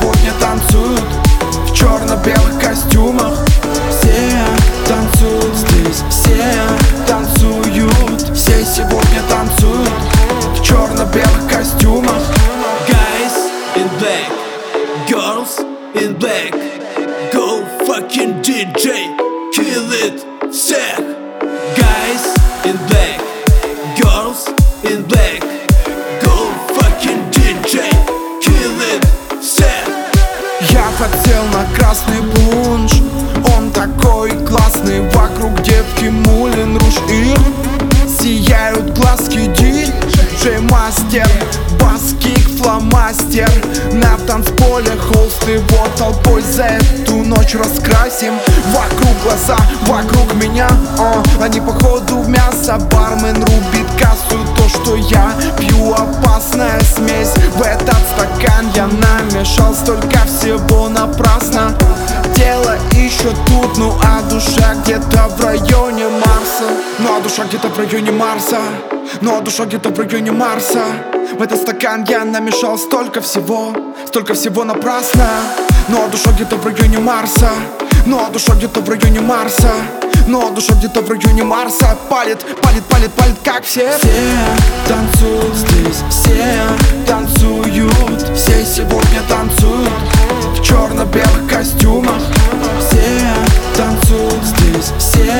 сегодня танцуют в черно-белых костюмах. Все танцуют здесь, все танцуют. Все сегодня танцуют в черно-белых костюмах. Guys in black, girls in black. Go fucking DJ, kill it, всех. Guys in black, girls in black. Go fucking DJ, kill it, всех. Я подсел на красный пунш, он такой классный. Вокруг девки Мулин Руж, их сияют глазки. Диджей-мастер, бас-кик, фломастер. На танцполе холст, его толпой за эту ночь раскрасим. Вокруг глаза, вокруг меня, они походу в мясо. Бармен рубит кассу, то, что я пью, опасная смесь. В этот стакан я намешал столько всего напрасно. Тело еще тут, ну а душа где-то в районе Марса. Ну а душа где-то в районе Марса. Ну а душа где-то в районе Марса. В этот стакан я намешал столько всего напрасно. Ну а душа где-то в районе Марса. Ну а душа где-то в районе Марса. Ну а душа где-то в районе Марса. Палит, как все. Все танцуют здесь, все танцуют. Все сегодня танцуют в черно-белых костюмах. Все танцуют здесь, все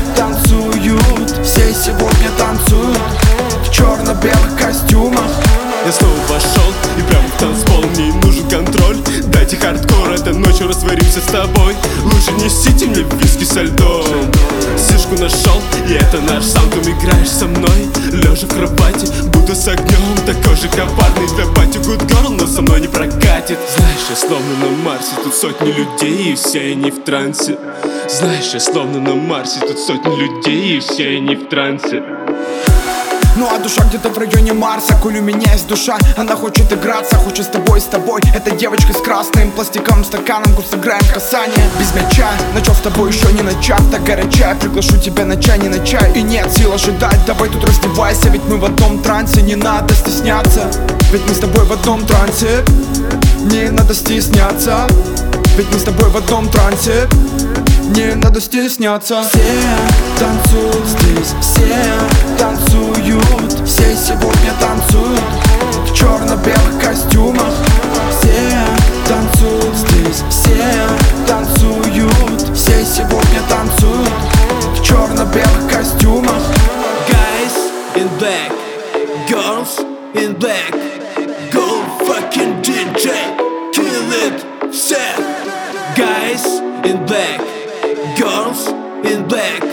танцуют. Все сегодня танцуют в черно-белых костюмах. Я снова вошел и прямо в танцпол. Мне нужен контроль, дайте хардкор. Этой ночью растворимся с тобой. Лучше несите мне виски со льдом. Сишку нашел, и это наш саунд. Играешь со мной, лежа в кровати, будто с огнем. Такой же коварный для пати good girl, но со мной не прокатит. Знаешь, я словно на Марсе, тут сотни людей, и все они в трансе. Знаешь, я словно на Марсе, тут сотни людей, и все они в трансе. Ну а душа где-то в районе Марса. Коль у меня есть душа, она хочет играться. Хочет с тобой, эта девочка с красным пластиком, стаканом, курс играем касание. Без мяча, начал с тобой еще не начав. Так горяча, приглашу тебя на чай, не на чай. И нет сил ожидать, давай тут раздевайся. Ведь мы в одном трансе, не надо стесняться. Ведь мы с тобой в одном трансе, не надо стесняться. Ведь мы с тобой в одном трансе, не надо стесняться. Все танцуют здесь, все танцуют. Все сегодня танцуют в черно-белых костюмах. Все танцуют здесь, все танцуют. Все сегодня танцуют в черно-белых костюмах. Guys in black, girls in black. Go fucking DJ, kill it, всех. Guys in black, girls in black.